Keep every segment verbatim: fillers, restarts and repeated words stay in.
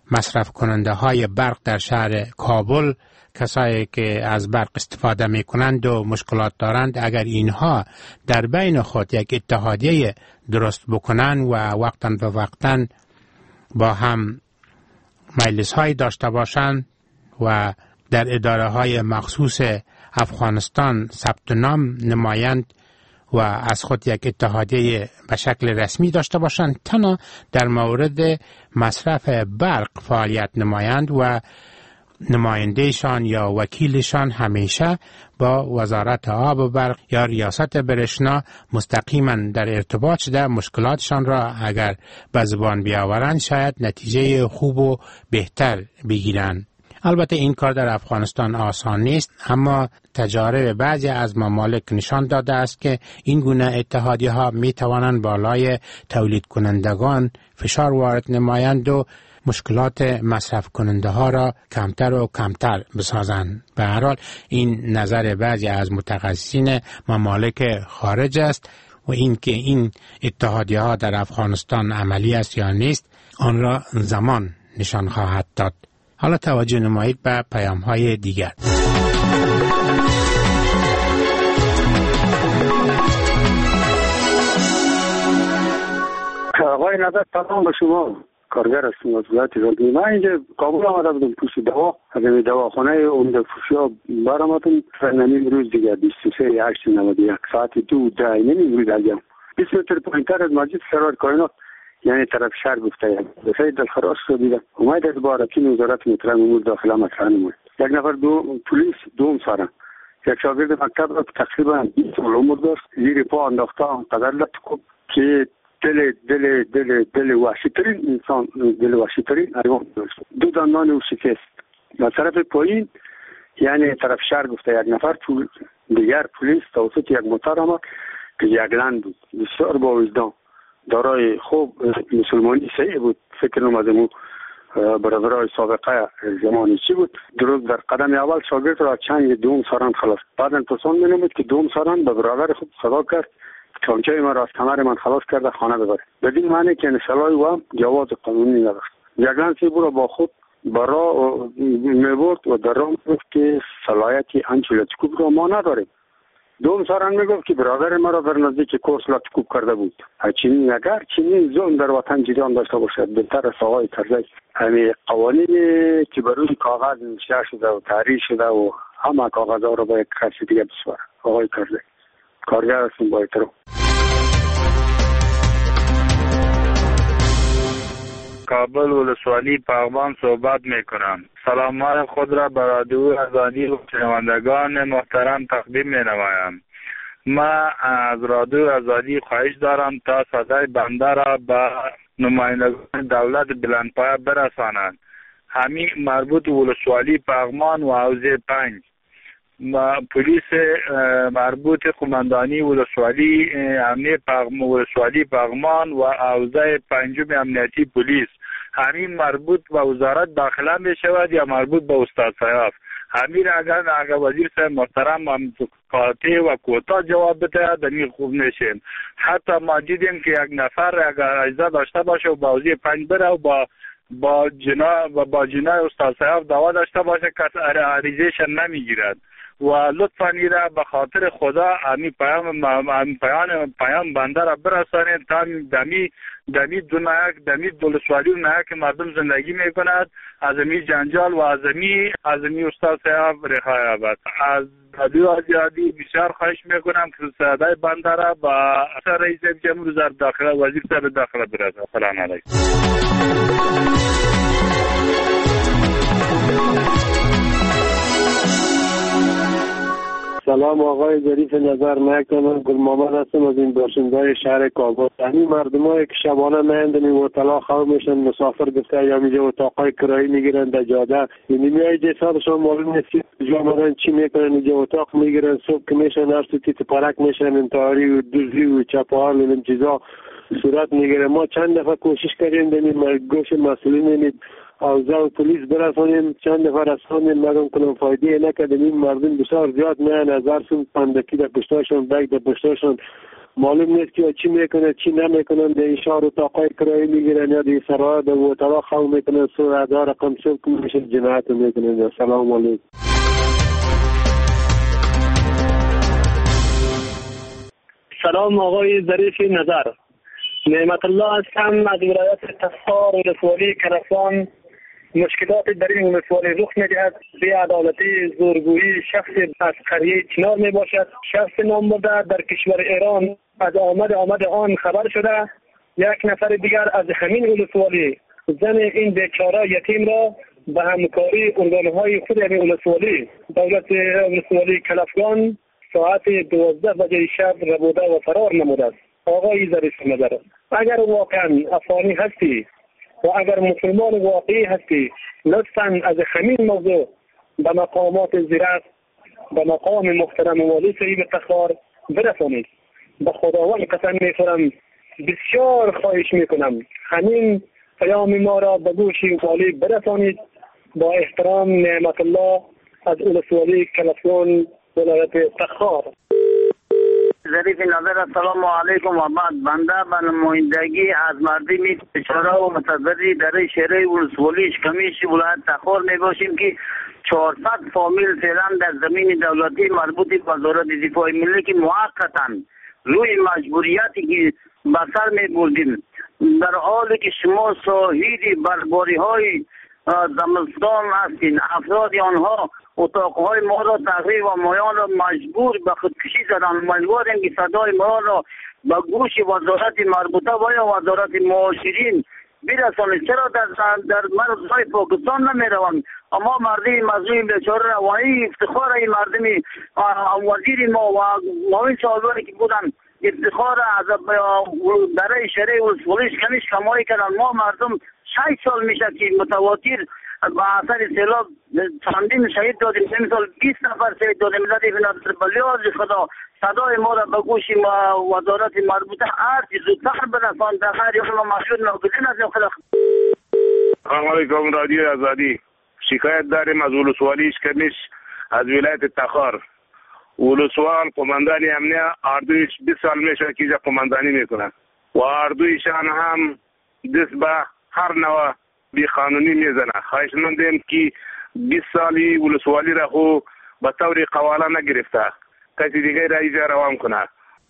مصرف کننده های برق در شهر کابل، کسایی که از برق استفاده می کنند و مشکلات دارند، اگر اینها در بین خود یک اتحادیه درست بکنن و وقتاً و وقتاً با هم مجلس های داشته باشند و در اداره های مخصوص افغانستان ثبت نام نمایند و از خود یک اتحادیه به شکل رسمی داشته باشند، تنها در مورد مصرف برق فعالیت نمایند و نمایندهشان یا وکیلشان همیشه با وزارت آب و برق یا ریاست برشنا مستقیما در ارتباط شده مشکلاتشان را اگر به زبان بیاورند شاید نتیجه خوب و بهتر بگیرند. البته این کار در افغانستان آسان نیست، اما تجارب بعضی از ممالک نشان داده است که این گونه اتحادیه ها می توانند بالای تولید کنندگان فشار وارد نمایند و مشکلات مصرف کننده ها را کمتر و کمتر بسازند. به هر حال این نظر بعضی از متخصصین ممالک خارج است و این که این اتحادیه ها در افغانستان عملی است یا نیست آن را زمان نشان خواهد داد. حالا توجه نمایید به پیام های دیگر. آقای نظر سلام به شما، کارگر هستم از ولایت غزنی. من اینجا کابل آمده بودم پوش دوا، از این دواخانه عمده فروشی ها برآمدم نیم روز دیگه بیست و سه هشت نود و یک ساعت دو ده نیم روز دیگه بیست متر پایینتر از مسجد سرور کائنات یعنی طرف شهر گفته بسیار دلخراش شدیدم. اومد از بارکین وزارت محترم امور داخله مطرح نمود. یک نفر دو پلیس دوم سارن، یک شاگرد مکتب را تقریبا بیست سال عمر داشت، زیر پا انداخته قدر لطکو که دل دل دل دل وحشی ترین انسان، دل وحشی ترین حیوان داشت. دو دندان او شکست. و طرف پایین یعنی طرف شهر گفته یک نفر پول دیگر پلیس توسط یک موتور آمد که یک لند بود بسیار با وجدان دارای خوب مسلمانی صحیح بود. فکر نمازمو برادرای سابقه زمانی چی بود. درست در قدم اول شاگرد را چنگ دوم ساران خلاص. بعد انتصان می نمید که دوم ساران به برادر خود صدا کرد چانچه من را از کمر من خلاص کرده خانه ببره. بدین معنی که نسلای و هم جواز قانونی نداشت. جگلن سی برو با خود برا می برد و در راه گفت که صلاحیتی انچه لطکوب را ما نداریم. دوم ساران میگفت که برادر مرا در نزدیک کورس لطکوب کرده بود. چنین اگر چنین ظلم در وطن جریان داشته باشد بهتر است آقای کرزی همین قوانینی که بر روی کاغذ نوشته شده و تحریر شده و همه کاغذها را با یک کسی دیگه بسپاره. آقای کرزی کارگر هستیم با احترام. کابل ولسوالی پغمان صحبت میکنم. سلامات خود را به رادیو آزادی و شنوندگان محترم تقدیم می نمایم. ما از رادیو آزادی خواهش دارم تا صدای بنده را به نمایندگان دولت بلندپایه برسانند. همین مربوط ولسوالی پغمان و حوزه پنج، پلیس مربوط قماندانی ولسوالی امنیت پغمان ولسوالی پغمان و حوزه پنجم امنیتی پلیس، همین مربوط به وزارت داخله می شود یا مربوط به استاد صاحب. همین اگر اگر وزیر صاحب محترم هم قاطع و کوتاه جواب بده دنی خوب نشیم. حتی ما دیدیم که یک نفر اگر اجازه داشته باشه و با حوزه پنج بره و با با جنا و با جنای استاد صاحب دعوا داشته باشه که عریضه‌اش نمیگیرد و لطفاً ایره به خاطر خدا امی پیام امی پیام پیام بنده را برسانید تا دمی دمی دنیاک دمی ولسوالی نه که مردم زندگی میکند از امی جنجال و از امی از امی استاد صاحب رهایی یابد. از رادیو آزادی بسیار خواهش میکنم که صدای بنده را با رئیس جمهور وزارت داخله وزیر صاحب داخله برساند. سلام علیکم. سلام آقای ظریف نظر، من گل محمد هستم از این باشنده‌های شهر کابل. همین مردمایی که شبانه میاند می اتاق خواب میشن مسافر گفته یا میجه اتاقای کرایی میگیرن در جاده، یعنی میای حسابشون معلوم نیست کجا آمدن چی میکنن، اینجا اتاق میگیرن صبح که میشن هر سوتی پارک میشن انتحاری و دزدی و چپاول و این چیزا صورت میگیره. ما چند دفعه کوشش کردیم دنی گوش مسئولین اوضاع و پلیس برسانیم، چند نفر رسانیم مردم کنم فایده نکردیم. این مردم بسیار زیاد میان از هر سو پندکی در پشتاشون بیگ در پشتاشون معلوم نیست که چی میکنه چی نمیکنن. در این شهر اتاقای کرایی میگیرن یا در سرای در اتاق خو میکنن سو هزار رقم سو میشه جنایت میکنن. سلام علیکم. سلام آقای ظریف نظر، نعمت الله هستم از ولایت تخار ولسوالی کلفان. مشکلات در این ولسوالی رخ میدهد، بی‌عدالتی، زورگویی، شخص از قریه چنار می باشد، شخص نام برده در کشور ایران از آمد آمد آن خبر شده. یک نفر دیگر از همین ولسوالی زن این بیچاره یتیم را به همکاری ارگانهای خود همین ولسوالی دولت ولسوالی کلفگان ساعت دوازده بجه شب ربوده و فرار نموده است. آقای ظریف نظر، اگر واقعا افغانی هستی و اگر مسلمان واقعی هستی، لطفاً از همین موضوع به مقامات زیرک، به مقام محترم والی صاحب تخار برسانید. به خداوند قسم میخورم، بسیار خواهش میکنم همین پیام ما را به گوش والی برسانید. با احترام، نعمت الله از ولسوالی کلفگان ولایت تخار. ظریف نظر، السلام علیکم. و بعد بنده به نمایندگی از مردمی بیچاره و متضرر در شهر ولسوالی کمیش ولایت تخار می باشیم که چهارصد فامیل فعلا در زمین دولتی مربوط به وزارت دفاع ملی که موقتا روی مجبوریتی که بسر می بردیم، در حالی که شما شاهد برباری های زمستان هستین، افراد آنها اتاقهای ما را تخریب و مایان را مجبور به خودکشی زدن. امیدواریم که صدای ما را به گوش وزارت مربوطه و یا وزارت معاشرین برسانید. چرا در در مرزهای پاکستان نمی روند؟ اما مردم مظلوم بیچاره را و این افتخار این مردم وزیر ما و معاون صاحبانی که بودن افتخار از برای شهر ولسوالی کمیش کمایی کردن. ما مردم شش سال میشه که متواتر با اثر سیلاب چندین شهید دادیم، مثال بیست نفر شهید دادیم. ظریف نظر، بلیاز خدا صدای ما را به گوش وزارت مربوطه هرچی زودتر برسان. در خیر ما مشهور ناگزین از خدا. سلام علیکم رادیو آزادی. شکایت داریم از ولسوالی کمیش از ولایت تخار. ولسوال قماندان امنیه اردویش بیست سال میشه که قماندانی میکنه و اردویشان هم دست به هر نوع بی قانونی میزنه. خواهش مندیم که بیست سالی ولسوالی را خو به طور قواله نگرفته، کسی دیگه را ایجا روان کنه.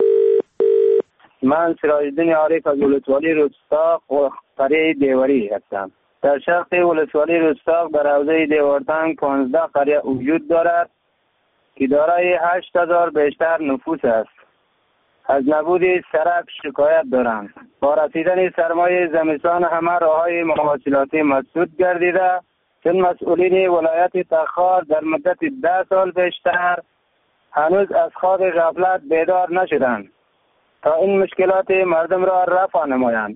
من سراج الدین عارف از ولسوالی رستاق و قریه دیواری هستم. در شرق ولسوالی رستاق در حوزه دیوارتنگ پانزده قریه وجود دارد که دارای هشت هزار بیشتر نفوس است. از نبود سرک شکایت دارند. با رسیدن سرمایه زمستان همه راههای مواصلاتی مسدود گردیده، چون مسئولین ولایت تخار در مدت ده سال بیشتر هنوز از خواب غفلت بیدار نشدند تا این مشکلات مردم را رفع نمایند.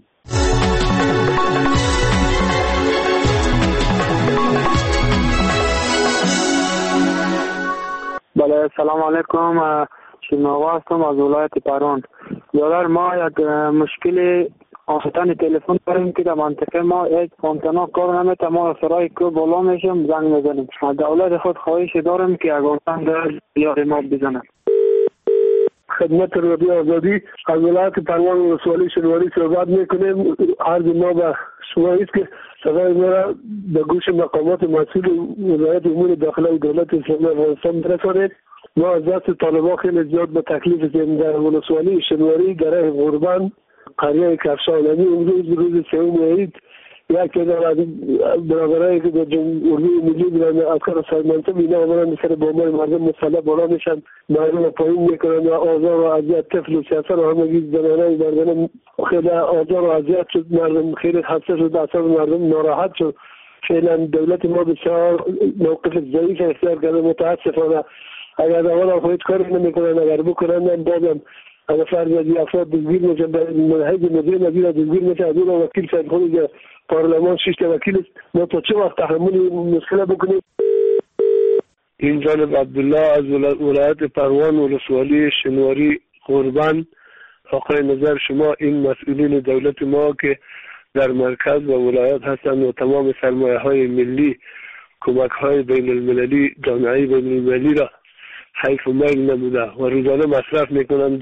بله، سلام علیکم. شیما هستم از ولایت پروان. برادر، ما یک مشکل آفتن تلفن داریم که در منطقه ما یک آنتنا کار نمیته. ما سرای کو بالا میشیم زنگ میزنیم. دولت خود خواهش داریم که یک آنتن در بیار ما بزنه. خدمت رادیو آزادی از ولایت پروان ولسوالی شنواری صحبت میکنیم. عرض ما به شما است که صدای ما را به گوش مقامات مسئول ولایت امور داخلی دولت اسلامی افغانستان برسانید. ما از دست طالبان خیلی زیاد به تکلیف زیم. در ولسوالی شنواری گره غربان قریه کفشانمی امروز روز سوم عید یک تعداد برادرایی که به اردوی ملی بودن افکار سرمنصب اینا آمدن سر بامبای مردم مسلح بالا میشن، مردم رو پایین میکنن و آزار و اذیت طفل و سیاست رو همگی زنانه مردم خیلی آزار و اذیت شد. مردم خیلی خسته شد، اصلا مردم ناراحت شد. فعلا دولت ما بسیار موقف ضعیف اختیار کرده. متاسفانه اگر اول خود کاری نمیکنن، اگر بکنن بازم اگر فرض از افراد دزگیر میشن، منهج مدیر نظیر دزگیر میشن. از اون وکیل شاید خود پارلمان شش تا وکیل است. ما تا چه وقت تحمل مشکل بکنیم؟ این جانب عبدالله از ولایت پروان ولسوالی شنواری قربان. آقای نظر شما این مسئولین دولت ما که در مرکز و ولایت هستند و تمام سرمایه های ملی، کمک های بین المللی، جامعه بین المللی را حیف و میل نموده و روزانه مصرف میکنند به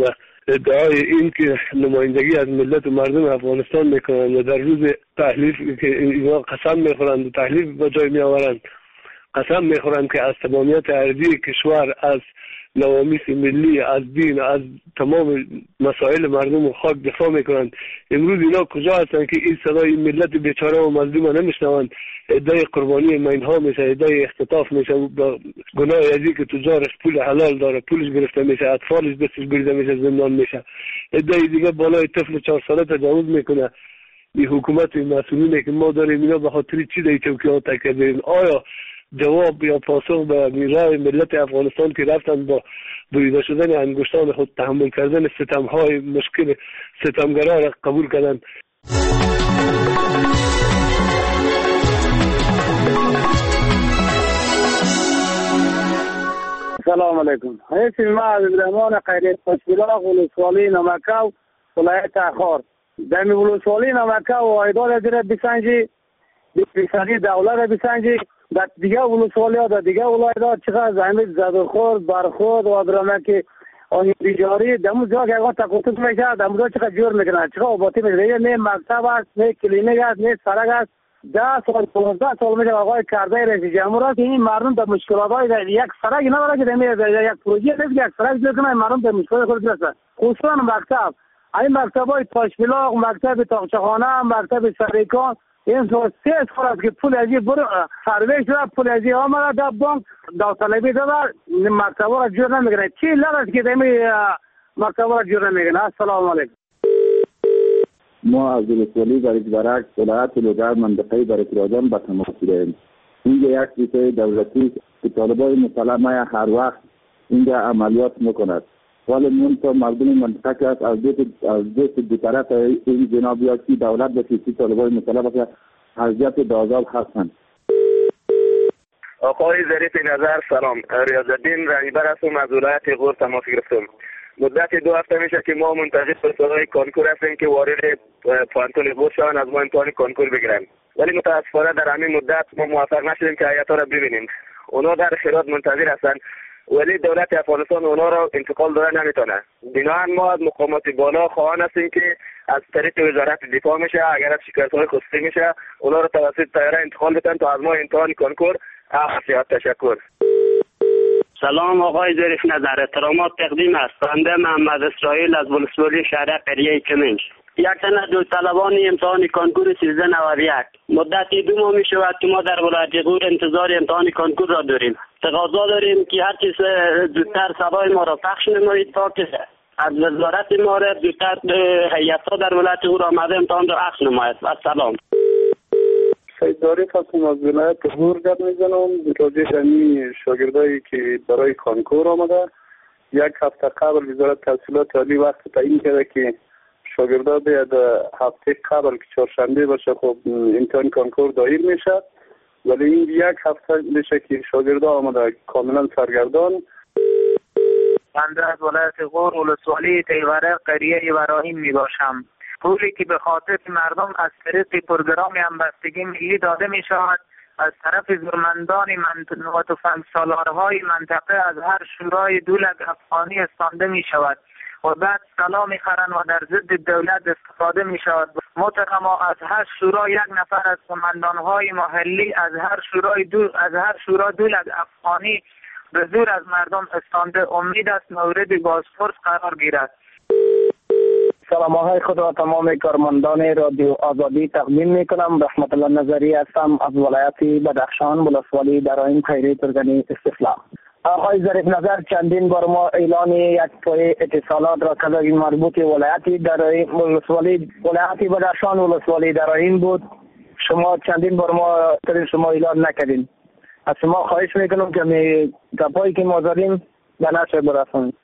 ادعای این که نمایندگی از ملت و مردم افغانستان میکنند و در روز تحلیف که اینا قسم میخورند و تحلیف به جای میآورند، قسم میخورند که از تمامیت ارضی کشور، از نوامیس ملی، از دین، از تمام مسائل مردم و خاک دفاع میکنند. امروز اینا کجا هستند که این صدای ملت بیچاره و مظلوم نمیشنوند؟ ادعای قربانی مینها میشه، ادعای اختطاف میشه، گناه ازی که تجارش پول حلال داره پولش گرفته میشه، اطفالش دستش بریده میشه، زندان میشه. ادعای دیگه بالای طفل چهار ساله تجاوز میکنه. این حکومت مسئولینه که ما داریم اینا به خاطر چی در چوکی‌ها تکیه؟ آیا جواب یا پاسخ به میرای ملت افغانستان که رفتن با بریده شدن انگشتان خود تحمل کردن ستم‌های مشکل ستمگرا را قبول کردند؟ سلام علیکم. حیث ما از ابراهیمان خیریت پشبیلاغ ولسوالی نمکاو ولایت اخار در ولسوالی نمکاو و ایدار زیر بسنجی بسنجی دولت بسنجی در دیگه ولسوالی ها در دیگه ولایت چقدر زحمت زدخورد برخورد و درامه که آنی بیجاری دمو جا که اگه تقوطب میشه دمو جا چقدر جور میکنن چقدر آباتی میشه نه مکتب است نه کلینیک است نه سرک است ده سال پانزده سال میشه آقای کرده رئیس جمهور است این مردم در مشکلات های یک سرک نداره که دمی یک پروژه نیست یک سرک جور کنه مردم در مشکلات خود برسه خصوصا مکتب این مکتب های تاشبیلاغ مکتب تاقچخانه مکتب سریکان این سه سال است که پول ازی برو سرویس را پول ازی آمده در بانک داوطلبی داده مکتب را جور نمیکنه چی لگه که دمی مکتب را جور نمیکنه. السلام علیکم. ما از ولسوالی برک ولایت لوگر منطقه برک راجان به تماس داریم. اینجا یک چیز دولتی که طالبای مسلمه هر وقت اینجا عملیات میکند ولی من تو مردم منطقه که از از دوست دو طرف این جناب یا کی دولت به کسی طالبای مسلمه که حضرت دازاب هستند. آقای ظریف نظر سلام. ریاض‌الدین رهبر هستم از ولایت غور تماس گرفتم. مدت دو هفته میشه که ما منتظر پرسنل کنکور هستیم که وارد پانتون غور شوند از ما امتحان کنکور بگیرن ولی متاسفانه در همین مدت ما موفق نشدیم که هیئت‌ها را ببینیم. اونا در خیرات منتظر هستند ولی دولت افغانستان اونا را انتقال داده نمیتونه. بنابراین ما از مقامات بالا خواهان هستیم که از طریق وزارت دفاع میشه اگر از شکایت‌های خصوصی میشه اونا را توسط طیاره انتقال بدن تا از ما امتحان کنکور افسیات. تشکر. سلام آقای ظریف نظر، احترامات تقدیم است. بنده محمد اسرائیل از ولسوالی شهر قریه کمنج. یک تن دو طلبان امتحان کنکور سیزده نود و یک مدتی دو ماه می شود که ما در ولایت غور انتظار امتحان کنکور را داریم. تقاضا داریم که هر چیز زودتر سوای ما را پخش نمایید تا که از وزارت ما را زودتر هیئت‌ها در ولایت غور آمده امتحان را اخذ نماید. و سلام. سید ظریف هستم از ولایت غور گپ میزنم راجع به این شاگردایی که برای کنکور آمده. یک هفته قبل وزارت تحصیلات عالی وقت تعیین کرده که شاگردا باید هفته قبل که چهارشنبه باشه خب امتحان کنکور دایر میشه ولی این یک هفته میشه که شاگردا آمده کاملا سرگردان. بنده از ولایت غور ولسوالی تیوره قریه ابراهیم می باشم. پولی که به خاطر مردم از طریق پروگرام همبستگی ملی داده می شود از طرف زورمندان و تفنگسالارهای منطقه از هر شورای دولت افغانی استانده می شود و بعد سلا می خرند و در ضد دولت استفاده می شود. محترما از هر شورا یک نفر از قماندانهای محلی از هر شورای دو از هر شورا دولت افغانی به زور از مردم استانده. امید است مورد بازپرس قرار گیرد. سلام های خود و تمام کارمندان رادیو آزادی تقدیم می کنم. رحمت الله نظری هستم از ولایت بدخشان ولسوالی در این خیری ترگنی استفلا. آقای ظریف نظر چندین بار ما اعلان یک پای اتصالات را کردیم مربوط ولایتی در ولسوالی ولایت بدخشان ولسوالی در این بود. شما چندین بار ما تر شما اعلان نکردین. از شما خواهش میکنم که می گپایی که ما داریم به نشر برسونید.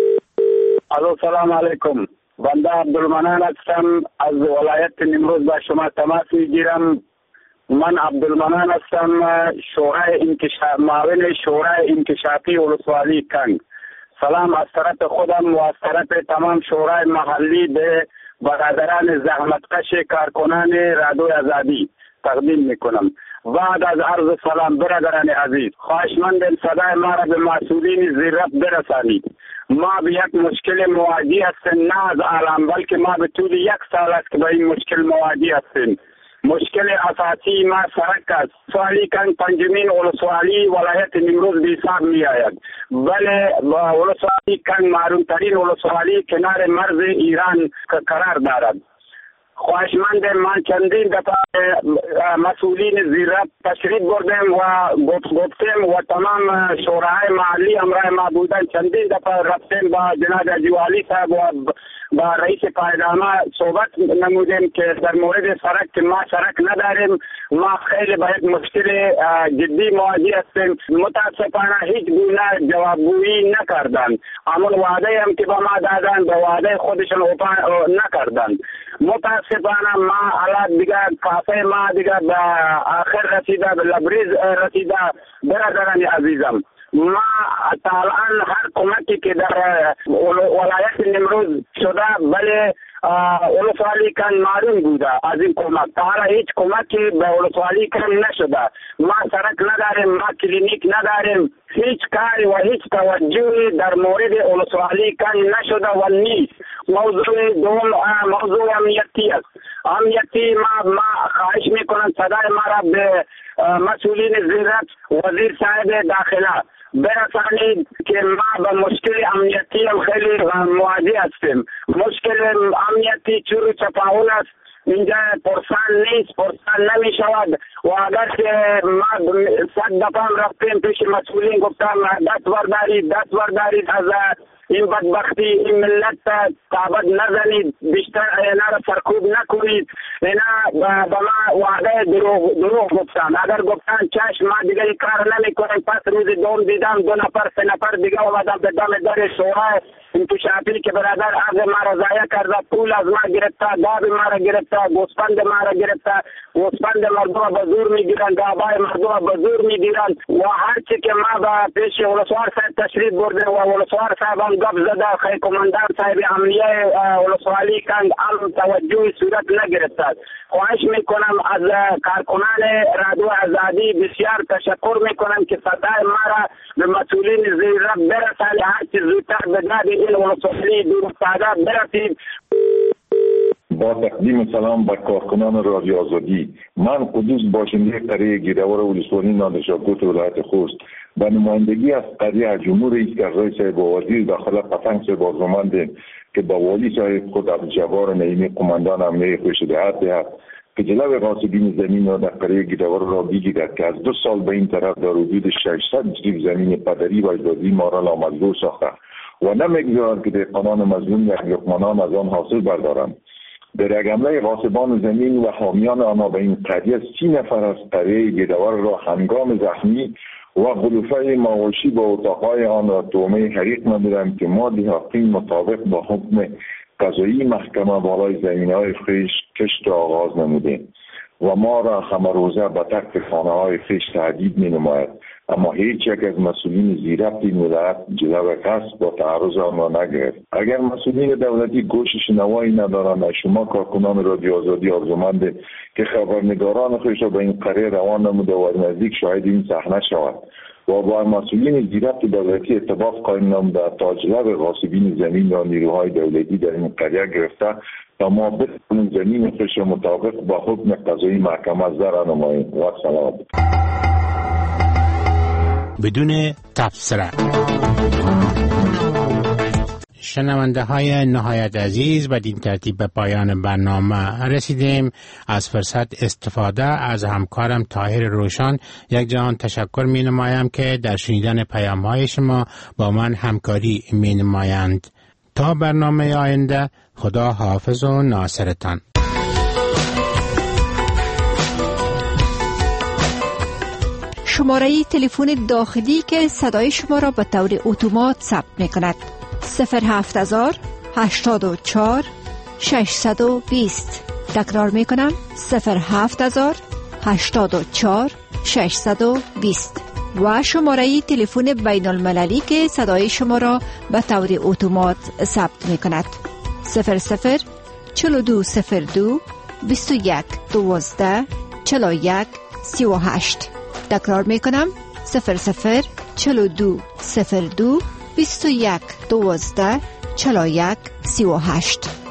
الو سلام علیکم. بنده عبدالمنان هستم از ولایت نیمروز با شما تماس میگیرم. من عبدالمنان هستم شورای انکشاف معاون شورای انکشافی ولسوالی کنگ. سلام از طرف خودم و از طرف تمام شورای محلی به برادران زحمتکش کارکنان رادیو آزادی تقدیم میکنم. بعد از عرض سلام برادران عزیز خواهشمندم صدای ما را به مسئولین زیرت برسانید. ما به یک مشکل مواجه هستیم، نه از الان بلکه ما به طول یک سال است که به این مشکل مواجه هستیم. مشکل اساسی ما سرک است. سوالی کن پنجمین ولسوالی ولایت نیمروز به حساب می آید. بله ولسوالی کن معروف ترین ولسوالی کنار مرز ایران قرار دارد. خواهشمند من چندین دفعه مسئولین زیرت تشریف بردیم و گفتیم و تمام شورای محلی همراه ما بودن. چندین دفعه رفتیم با جناب جوالی صاحب و با رئیس پایدامه صحبت نمودیم که در مورد سرک که ما سرک نداریم، ما خیلی باید مشکل جدی مواجه هستیم. متاسفانه هیچ گونه جوابگویی نکردند. همون وعده هم که با ما دادن به وعده خودشون وفا نکردند. متاسفانه ما حالات دیگه کافه ما دیگه به آخر رسیده، به لبریز رسیده. برادران عزیزم، ما تا الان هر کمکی که در ولایت نمروز شده بله ولسوالی کن معلوم بوده از این کمک. تا حالا هیچ کمکی به ولسوالی کن نشده. ما سرک نداریم، ما کلینیک نداریم. هیچ کاری و هیچ توجهی در مورد ولسوالی کن نشده و نیست. موضوع دوم موضوع امنیتی است. امنیتی ما ما خواهش میکنم صدای ما را به مسئولین زیرت وزیر صاحب داخله برسانید که ما به مشکل امنیتی هم خیلی مواجه هستیم. مشکل امنیتی چور و چپاول است. اینجا پرسان نیست، پرسان نمی شود و اگر که ما صد دفعه رفتیم پیش مسئولین گفتم دست بردارید دست بردارید از این بدبختی این ملت تعبد نزنید، بیشتر اینا را سرکوب نکنید. اینا با ما وعده دروغ دروغ گفتن. اگر گفتن چشم ما دیگه این کار نمی کنیم، پس روز دوم دیدم دو نفر سه نفر دیگه اومدن به دم در شورای انکشافی که برادر عرض ما را ضایع کرده، پول از ما گرفته، داب ما را گرفته، گوسفند ما را گرفته، گوسفند مردم به زور میگیرن، گابای مردم به زور میگیرن و هرچی که ما به پیش ولسوار صاحب تشریف برده و ولسوار صاحب هم گپ زده، خیلی کماندان صاحب امنیه ولسوالی کند هم توجه صورت نگرفته. خواهش میکنم از کارکنان رادیو آزادی بسیار تشکر میکنم که صدای ما را به مسئولین زیرت برسانید، هرچی زودتر به داد این ولسوالی دور افتاده برسید. با تقدیم سلام بر کارکنان رادیو آزادی، من قدوس باشنده قریه گیروار ولسوالی نادرشاهکوت ولایت خوست به نمایندگی از قریه جمهور رئیس کرزی صاحب و وزیر داخله پتنگ صاحب آرزومندیم که با والی صاحب خود عبدالجبار نعیمی قماندان امنیه خوش دهد دهد که جلو غاصبین زمین را در قریه گیروار را بگیرد که از دو سال به این طرف در حدود ششصد جریب زمین پدری و اجدادی ما را نامجبور ساخته و نمیگذارد که دهقانان مظلوم یا یتیمان از آن حاصل بردارند. در یک حمله غاصبان زمین و حامیان آنها به این قریه سی نفر از قریه گیروار را هنگام زخمی و غلوفه مواشی با اتاقهای آن را تهمه حریق نمودند که ما دیهاقین مطابق با حکم قضایی محکمه بالای زمینهای خویش کشت آغاز نمودیم و ما را همه روزه به ترک خانه های خویش تهدید می نماید، اما هیچ یک از مسئولین زیرت این ولایت جلو قصد با تعرض آن را نگرفت. اگر مسئولین دولتی گوش شنوایی ندارند، شما کارکنان رادیو آزادی آرزومند که خبرنگاران خویش را به این قریه روان نموده و نزدیک شاهد این صحنه شود و با مسئولین زیرت دولتی اتفاق قائم نموده تا جلو غاصبین زمین یا نیروهای دولتی در این قریه گرفته تا ما بتوانیم زمین خویش را مطابق با حکم قضایی محکمه زرع نماییم. و سلام. بدون تبصره. شنونده های نهایت عزیز، بدین ترتیب به پایان برنامه رسیدیم. از فرصت استفاده از همکارم طاهر روشن یک جهان تشکر می نمایم که در شنیدن پیام های شما با من همکاری می نمایند. تا برنامه آینده، خدا حافظ و ناصرتان. شماره تلفن داخلی که صدای شما را به طور اتومات ثبت می کند: صفر هفت هزار هشتاد و چهار ششصد و بیست. تکرار می کنم: صفر هفت هزار هشتاد و چهار ششصد و بیست. و شماره تلفن بین المللی که صدای شما را به طور اتومات ثبت می کند: صفر صفر چهل و دو صفر دو بیست و یک دوازده چهل و یک سی و هشت. تکرار می کنم: صفر صفر چهل و دو صفر دو بیست و یک دوازده چهل و یک سی و هشت.